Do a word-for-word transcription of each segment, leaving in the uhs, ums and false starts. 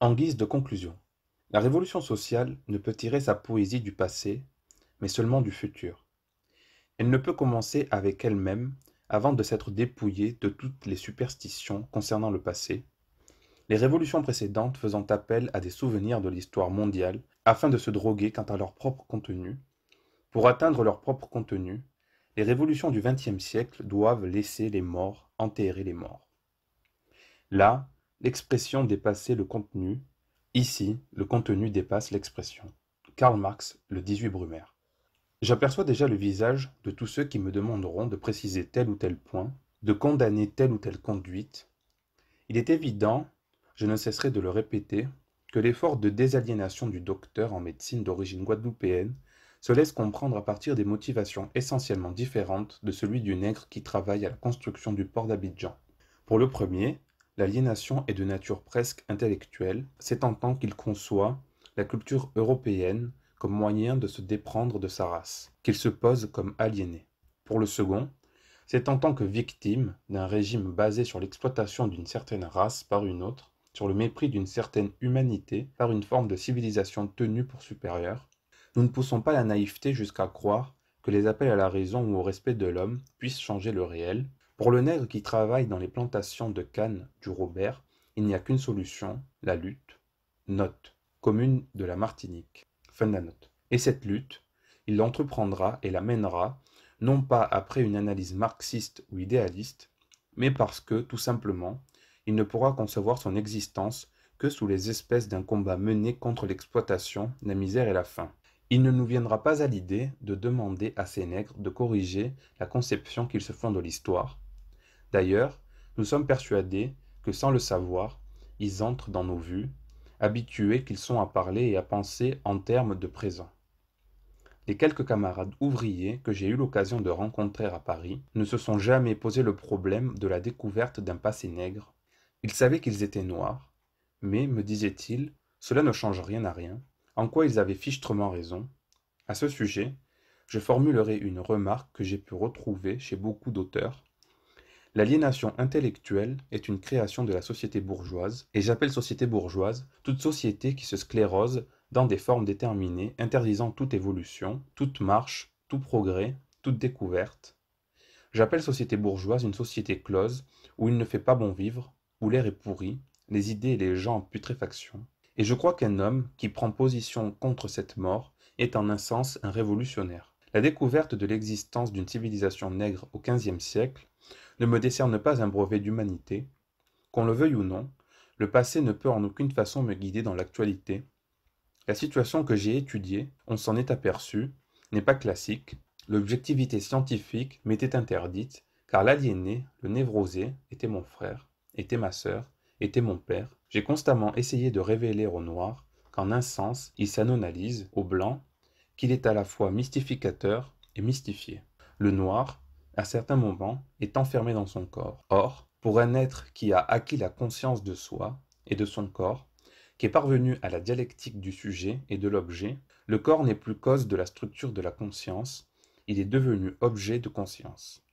En guise de conclusion, la révolution sociale ne peut tirer sa poésie du passé, mais seulement du futur. Elle ne peut commencer avec elle-même avant de s'être dépouillée de toutes les superstitions concernant le passé, les révolutions précédentes faisant appel à des souvenirs de l'histoire mondiale afin de se droguer quant à leur propre contenu. Pour atteindre leur propre contenu, les révolutions du vingtième siècle doivent laisser les morts enterrer les morts. Là, l'expression dépassait le contenu. Ici, le contenu dépasse l'expression. Karl Marx, le dix-huit Brumaire. J'aperçois déjà le visage de tous ceux qui me demanderont de préciser tel ou tel point, de condamner telle ou telle conduite. Il est évident, je ne cesserai de le répéter, que l'effort de désaliénation du docteur en médecine d'origine guadeloupéenne se laisse comprendre à partir des motivations essentiellement différentes de celui du nègre qui travaille à la construction du port d'Abidjan. Pour le premier, l'aliénation est de nature presque intellectuelle, c'est en tant qu'il conçoit la culture européenne comme moyen de se déprendre de sa race, qu'il se pose comme aliéné. Pour le second, c'est en tant que victime d'un régime basé sur l'exploitation d'une certaine race par une autre, sur le mépris d'une certaine humanité par une forme de civilisation tenue pour supérieure. Nous ne poussons pas la naïveté jusqu'à croire que les appels à la raison ou au respect de l'homme puissent changer le réel. Pour le nègre qui travaille dans les plantations de canne du Robert, il n'y a qu'une solution, la lutte. Note, commune de la Martinique. Fin de la note. Et cette lutte, il l'entreprendra et la mènera, non pas après une analyse marxiste ou idéaliste, mais parce que, tout simplement, il ne pourra concevoir son existence que sous les espèces d'un combat mené contre l'exploitation, la misère et la faim. Il ne nous viendra pas à l'idée de demander à ces nègres de corriger la conception qu'ils se font de l'histoire. D'ailleurs, nous sommes persuadés que sans le savoir, ils entrent dans nos vues, habitués qu'ils sont à parler et à penser en termes de présent. Les quelques camarades ouvriers que j'ai eu l'occasion de rencontrer à Paris ne se sont jamais posé le problème de la découverte d'un passé nègre. Ils savaient qu'ils étaient noirs, mais, me disaient-ils, cela ne change rien à rien, en quoi ils avaient fichtrement raison. À ce sujet, je formulerai une remarque que j'ai pu retrouver chez beaucoup d'auteurs. L'aliénation intellectuelle est une création de la société bourgeoise, et j'appelle société bourgeoise toute société qui se sclérose dans des formes déterminées, interdisant toute évolution, toute marche, tout progrès, toute découverte. J'appelle société bourgeoise une société close, où il ne fait pas bon vivre, où l'air est pourri, les idées et les gens en putréfaction. Et je crois qu'un homme qui prend position contre cette mort est en un sens un révolutionnaire. La découverte de l'existence d'une civilisation nègre au quinzième siècle ne me décerne pas un brevet d'humanité. Qu'on le veuille ou non, le passé ne peut en aucune façon me guider dans l'actualité. La situation que j'ai étudiée, on s'en est aperçu, n'est pas classique. L'objectivité scientifique m'était interdite, car l'aliéné, le névrosé, était mon frère, était ma sœur, était mon père. J'ai constamment essayé de révéler au noir qu'en un sens, il s'anonalise, au blanc, qu'il est à la fois mystificateur et mystifié. Le noir, à certains moments, est enfermé dans son corps. Or, pour un être qui a acquis la conscience de soi et de son corps, qui est parvenu à la dialectique du sujet et de l'objet, le corps n'est plus cause de la structure de la conscience, il est devenu objet de conscience.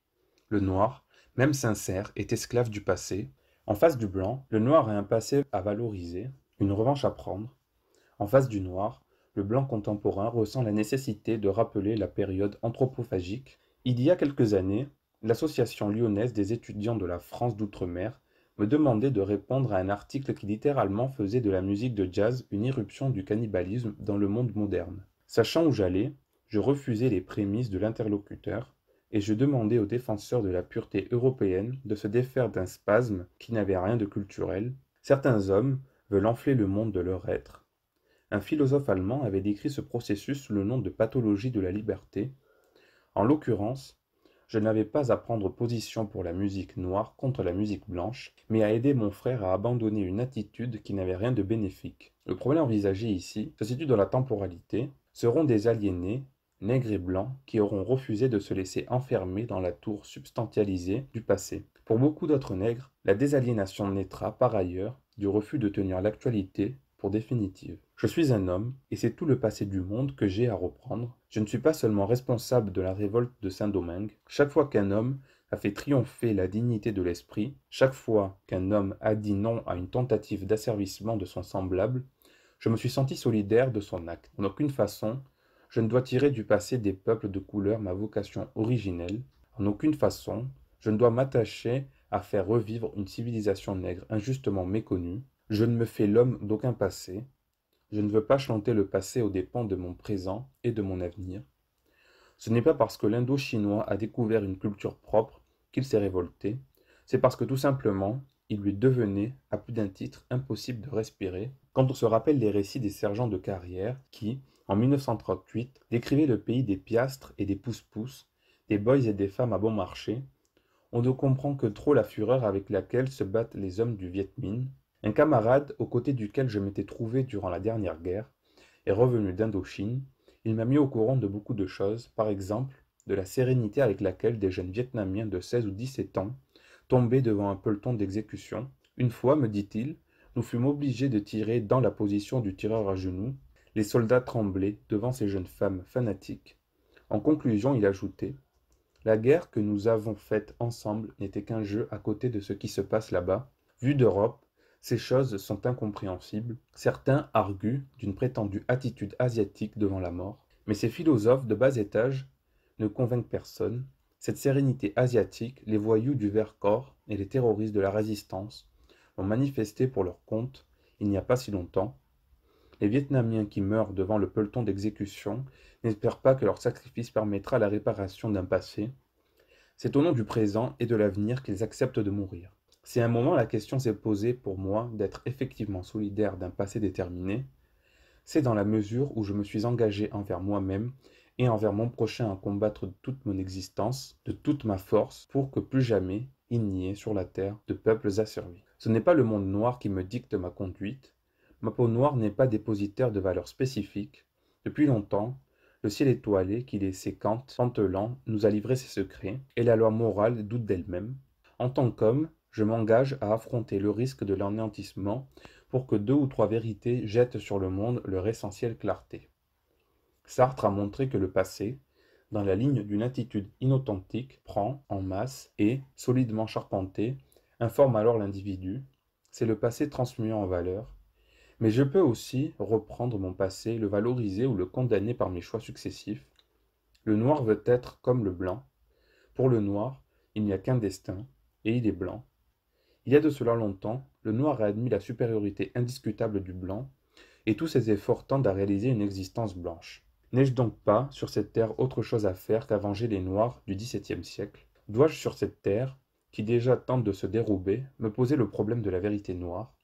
Le noir, même sincère, est esclave du passé. En face du blanc, le noir a un passé à valoriser, une revanche à prendre. En face du noir, le blanc contemporain ressent la nécessité de rappeler la période anthropophagique. Il y a quelques années, l'association lyonnaise des étudiants de la France d'outre-mer me demandait de répondre à un article qui littéralement faisait de la musique de jazz une irruption du cannibalisme dans le monde moderne. Sachant où j'allais, je refusai les prémices de l'interlocuteur et je demandais aux défenseurs de la pureté européenne de se défaire d'un spasme qui n'avait rien de culturel. Certains hommes veulent enfler le monde de leur être. Un philosophe allemand avait décrit ce processus sous le nom de pathologie de la liberté. En l'occurrence, je n'avais pas à prendre position pour la musique noire contre la musique blanche, mais à aider mon frère à abandonner une attitude qui n'avait rien de bénéfique. Le problème envisagé ici se situe dans la temporalité. Seront des aliénés, nègres et blancs, qui auront refusé de se laisser enfermer dans la tour substantialisée du passé. Pour beaucoup d'autres nègres, la désaliénation naîtra par ailleurs du refus de tenir l'actualité pour définitive. Je suis un homme, et c'est tout le passé du monde que j'ai à reprendre. Je ne suis pas seulement responsable de la révolte de Saint-Domingue. Chaque fois qu'un homme a fait triompher la dignité de l'esprit, chaque fois qu'un homme a dit non à une tentative d'asservissement de son semblable, je me suis senti solidaire de son acte. En aucune façon, je ne dois tirer du passé des peuples de couleur ma vocation originelle. En aucune façon, je ne dois m'attacher à faire revivre une civilisation nègre injustement méconnue. Je ne me fais l'homme d'aucun passé. Je ne veux pas chanter le passé aux dépens de mon présent et de mon avenir. Ce n'est pas parce que l'Indo-Chinois a découvert une culture propre qu'il s'est révolté, c'est parce que tout simplement, il lui devenait, à plus d'un titre, impossible de respirer, quand on se rappelle les récits des sergents de carrière qui, en mille neuf cent trente-huit, décrivaient le pays des piastres et des pousse-pousse, des boys et des femmes à bon marché. On ne comprend que trop la fureur avec laquelle se battent les hommes du Viet Minh. Un camarade, aux côtés duquel je m'étais trouvé durant la dernière guerre, est revenu d'Indochine. Il m'a mis au courant de beaucoup de choses, par exemple, de la sérénité avec laquelle des jeunes Vietnamiens de seize ou dix-sept ans tombaient devant un peloton d'exécution. Une fois, me dit-il, nous fûmes obligés de tirer dans la position du tireur à genoux. Les soldats tremblaient devant ces jeunes femmes fanatiques. En conclusion, il ajoutait, « La guerre que nous avons faite ensemble n'était qu'un jeu à côté de ce qui se passe là-bas. Vu d'Europe, ces choses sont incompréhensibles. Certains arguent d'une prétendue attitude asiatique devant la mort. Mais ces philosophes de bas étage ne convainquent personne. Cette sérénité asiatique, les voyous du Vercors et les terroristes de la résistance l'ont manifesté pour leur compte il n'y a pas si longtemps. Les Vietnamiens qui meurent devant le peloton d'exécution n'espèrent pas que leur sacrifice permettra la réparation d'un passé. C'est au nom du présent et de l'avenir qu'ils acceptent de mourir. Si à un moment la question s'est posée pour moi d'être effectivement solidaire d'un passé déterminé, c'est dans la mesure où je me suis engagé envers moi-même et envers mon prochain à combattre de toute mon existence, de toute ma force, pour que plus jamais il n'y ait sur la terre de peuples asservis. Ce n'est pas le monde noir qui me dicte ma conduite. Ma peau noire n'est pas dépositaire de valeurs spécifiques. Depuis longtemps, le ciel étoilé qui les séquente, pantelant, nous a livré ses secrets, et la loi morale doute d'elle-même. En tant qu'homme, je m'engage à affronter le risque de l'anéantissement pour que deux ou trois vérités jettent sur le monde leur essentielle clarté. Sartre a montré que le passé, dans la ligne d'une attitude inauthentique, prend, en masse et, solidement charpenté, informe alors l'individu. C'est le passé transmué en valeur. Mais je peux aussi reprendre mon passé, le valoriser ou le condamner par mes choix successifs. Le noir veut être comme le blanc. Pour le noir, il n'y a qu'un destin, et il est blanc. Il y a de cela longtemps, le noir a admis la supériorité indiscutable du blanc, et tous ses efforts tendent à réaliser une existence blanche. N'ai-je donc pas, sur cette terre, autre chose à faire qu'à venger les noirs du dix-septième siècle? Dois-je sur cette terre, qui déjà tente de se dérober, me poser le problème de la vérité noire?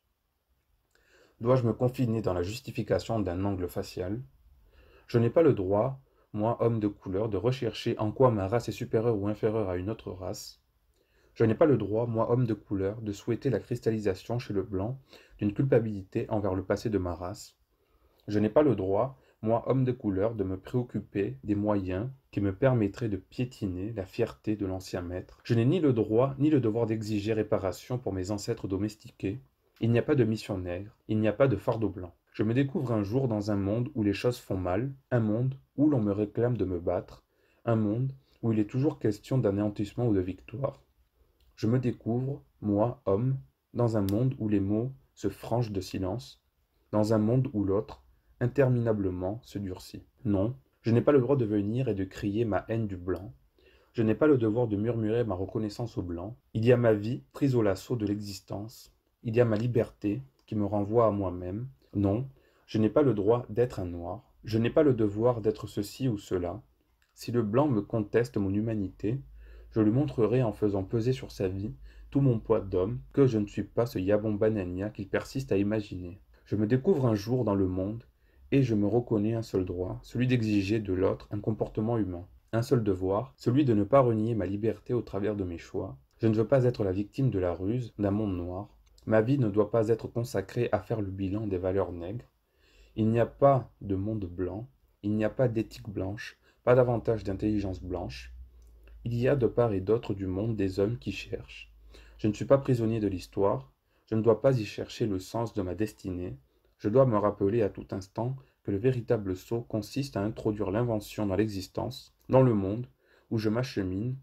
Dois-je me confiner dans la justification d'un angle facial? Je n'ai pas le droit, moi, homme de couleur, de rechercher en quoi ma race est supérieure ou inférieure à une autre race. Je n'ai pas le droit, moi homme de couleur, de souhaiter la cristallisation chez le blanc d'une culpabilité envers le passé de ma race. Je n'ai pas le droit, moi homme de couleur, de me préoccuper des moyens qui me permettraient de piétiner la fierté de l'ancien maître. Je n'ai ni le droit ni le devoir d'exiger réparation pour mes ancêtres domestiqués. Il n'y a pas de mission nègre, il n'y a pas de fardeau blanc. Je me découvre un jour dans un monde où les choses font mal, un monde où l'on me réclame de me battre, un monde où il est toujours question d'anéantissement ou de victoire. Je me découvre, moi, homme, dans un monde où les mots se frangent de silence, dans un monde où l'autre, interminablement, se durcit. Non, je n'ai pas le droit de venir et de crier ma haine du blanc. Je n'ai pas le devoir de murmurer ma reconnaissance au blanc. Il y a ma vie, prise au lasso de l'existence. Il y a ma liberté, qui me renvoie à moi-même. Non, je n'ai pas le droit d'être un noir. Je n'ai pas le devoir d'être ceci ou cela. Si le blanc me conteste mon humanité, je lui montrerai en faisant peser sur sa vie tout mon poids d'homme que je ne suis pas ce Yabon Banania qu'il persiste à imaginer. Je me découvre un jour dans le monde et je me reconnais un seul droit, celui d'exiger de l'autre un comportement humain. Un seul devoir, celui de ne pas renier ma liberté au travers de mes choix. Je ne veux pas être la victime de la ruse d'un monde noir. Ma vie ne doit pas être consacrée à faire le bilan des valeurs nègres. Il n'y a pas de monde blanc, il n'y a pas d'éthique blanche, pas davantage d'intelligence blanche. Il y a de part et d'autre du monde des hommes qui cherchent. Je ne suis pas prisonnier de l'histoire, je ne dois pas y chercher le sens de ma destinée. Je dois me rappeler à tout instant que le véritable saut consiste à introduire l'invention dans l'existence, dans le monde où je m'achemine.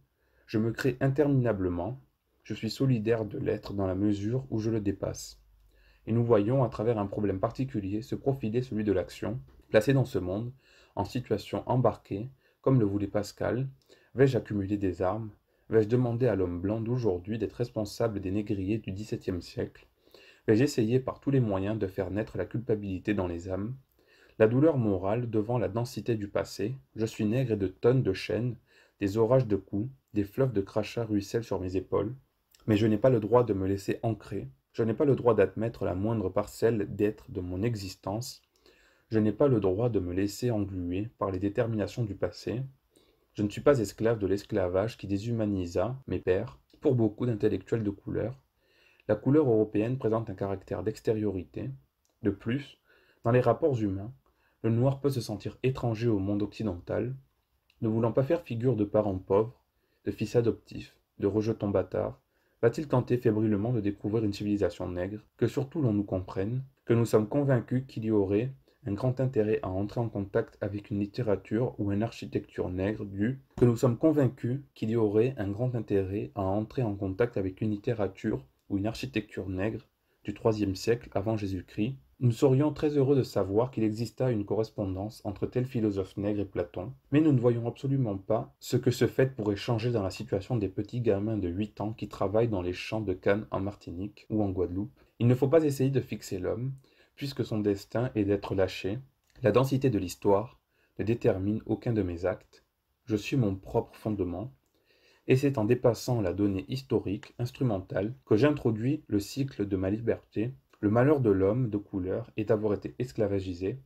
Je me crée interminablement, je suis solidaire de l'être dans la mesure où je le dépasse. Et nous voyons à travers un problème particulier se profiler celui de l'action, placé dans ce monde, en situation embarquée, comme le voulait Pascal. Vais-je accumuler des armes? Vais-je demander à l'homme blanc d'aujourd'hui d'être responsable des négriers du dix-septième siècle? Vais-je essayer par tous les moyens de faire naître la culpabilité dans les âmes? La douleur morale devant la densité du passé, je suis nègre et de tonnes de chaînes, des orages de coups, des fleuves de crachats ruissellent sur mes épaules, mais je n'ai pas le droit de me laisser ancrer, je n'ai pas le droit d'admettre la moindre parcelle d'être de mon existence, je n'ai pas le droit de me laisser engluer par les déterminations du passé, je ne suis pas esclave de l'esclavage qui déshumanisa mes pères, pour beaucoup d'intellectuels de couleur. La couleur européenne présente un caractère d'extériorité. De plus, dans les rapports humains, le noir peut se sentir étranger au monde occidental, ne voulant pas faire figure de parent pauvre, de fils adoptif, de rejeton bâtard, va-t-il tenter fébrilement de découvrir une civilisation nègre, que surtout l'on nous comprenne, que nous sommes convaincus qu'il y aurait un grand intérêt à entrer en contact avec une littérature ou une architecture nègre du que nous sommes convaincus qu'il y aurait un grand intérêt à entrer en contact avec une littérature ou une architecture nègre du troisième siècle avant Jésus-Christ, nous serions très heureux de savoir qu'il exista une correspondance entre tel philosophe nègre et Platon, mais nous ne voyons absolument pas ce que ce fait pourrait changer dans la situation des petits gamins de huit ans qui travaillent dans les champs de canne en Martinique ou en Guadeloupe. Il ne faut pas essayer de fixer l'homme, puisque son destin est d'être lâché. La densité de l'histoire ne détermine aucun de mes actes. Je suis mon propre fondement, et c'est en dépassant la donnée historique, instrumentale, que j'introduis le cycle de ma liberté. Le malheur de l'homme de couleur est d'avoir été esclavagisé.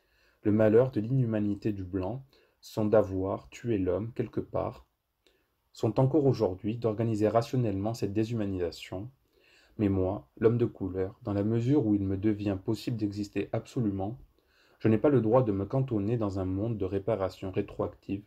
Le malheur de l'inhumanité du blanc sont d'avoir tué l'homme quelque part, sont encore aujourd'hui d'organiser rationnellement cette déshumanisation. Mais moi, l'homme de couleur, dans la mesure où il me devient possible d'exister absolument, je n'ai pas le droit de me cantonner dans un monde de réparation rétroactive.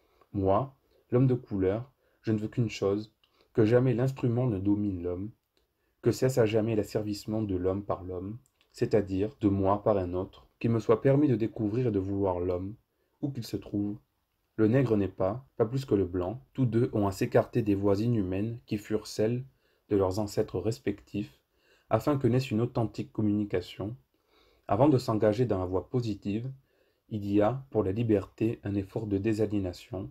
Moi, l'homme de couleur, je ne veux qu'une chose, que jamais l'instrument ne domine l'homme, que cesse à jamais l'asservissement de l'homme par l'homme, c'est-à-dire de moi par un autre, qu'il me soit permis de découvrir et de vouloir l'homme, où qu'il se trouve. Le nègre n'est pas, pas plus que le blanc, tous deux ont à s'écarter des voies inhumaines qui furent celles de leurs ancêtres respectifs, afin que naisse une authentique communication. Avant de s'engager dans la voie positive, il y a, pour la liberté, un effort de désaliénation.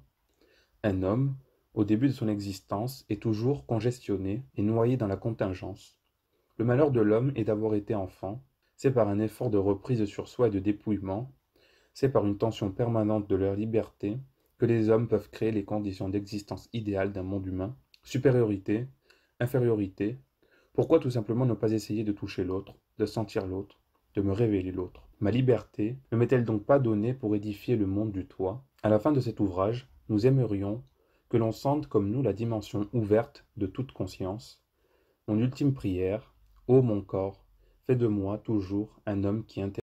Un homme, au début de son existence, est toujours congestionné et noyé dans la contingence. Le malheur de l'homme est d'avoir été enfant, c'est par un effort de reprise sur soi et de dépouillement, c'est par une tension permanente de leur liberté que les hommes peuvent créer les conditions d'existence idéale d'un monde humain. Supériorité, infériorité, pourquoi tout simplement ne pas essayer de toucher l'autre, de sentir l'autre, de me révéler l'autre? Ma liberté ne m'est-elle donc pas donnée pour édifier le monde du toit? À la fin de cet ouvrage, nous aimerions que l'on sente comme nous la dimension ouverte de toute conscience. Mon ultime prière, ô mon corps, fais de moi toujours un homme qui intéresse